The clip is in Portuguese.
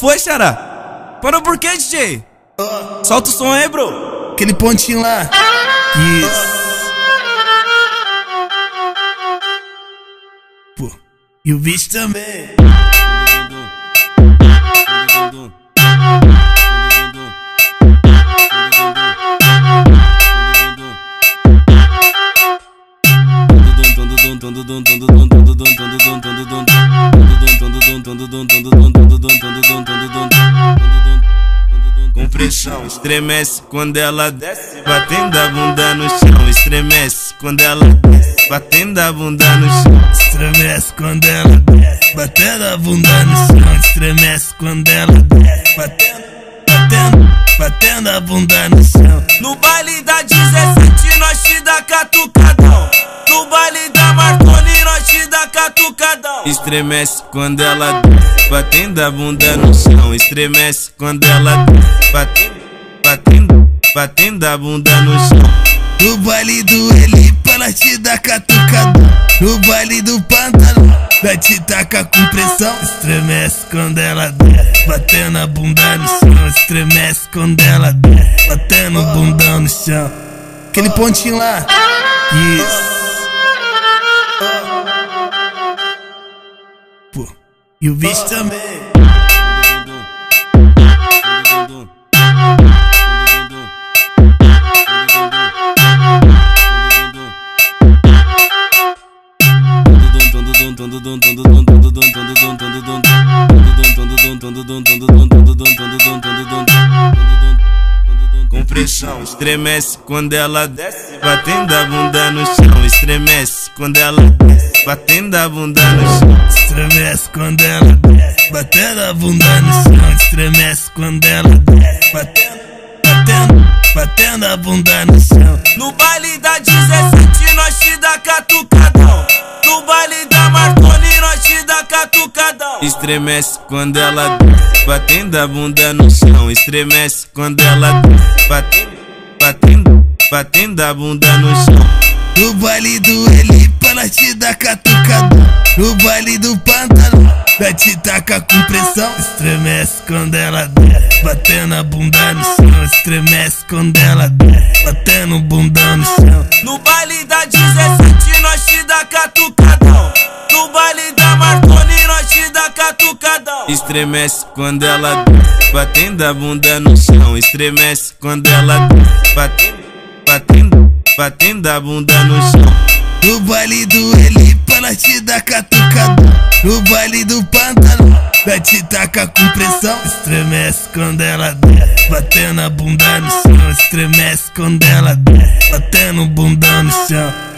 foi, xará? Parou por quê, DJ? Solta o som aí, bro. Aquele pontinho lá. Isso. Pô, e o bicho também. Com pressão, estremece quando ela desce, batendo a bunda no chão. Estremece quando ela desce, batendo a bunda no chão. Estremece quando ela desce, batendo a bunda no chão. Estremece quando ela desce, batendo a bunda no chão. No baile da 17 nós te dá catucadão. No baile da Marconi nós te dá catucadão. Estremece quando ela desce, batendo a bunda no chão. Estremece quando ela desce, batendo a bunda no chão. No baile do Elipa nós te dá catucadão. No baile do Pantanal nós te taca com pressão. Estremece quando ela desce, batendo a bunda no chão. Estremece quando ela desce, batendo o bundão no chão. Aquele pontinho lá. Isso. Pô, e o bicho também. Com pressão, estremece quando ela desce, batendo a bunda no chão. Estremece quando ela desce, batendo a bunda no chão. Estremece quando ela desce, batendo a bunda no chão. Estremece quando ela desce, batendo a bunda no chão. No baile da 17 nós te dá catucadão. No baile da Marconi nós te dá catucadão. Estremece quando ela desce, batendo a bunda no chão. Estremece quando ela desce, batendo a bunda no chão. No baile do Elipa nós te dá catucadão. No baile do Pantanal nós te taca com pressão. Estremece quando ela desce, batendo a bunda no chão. Estremece quando ela desce, batendo o bundão no chão. No baile da 17 nós te dá catucadão. No baile da Marconi nós te dá catucadão. Estremece quando ela desce, batendo a bunda no chão. Estremece quando ela desce, batendo a bunda no chão. No baile do Elipa nós te dá catucadão. No baile do Pantanal nós te taca com pressão. Estremece quando ela desce, batendo a bunda no chão. Estremece quando ela desce, batendo o bundão no chão.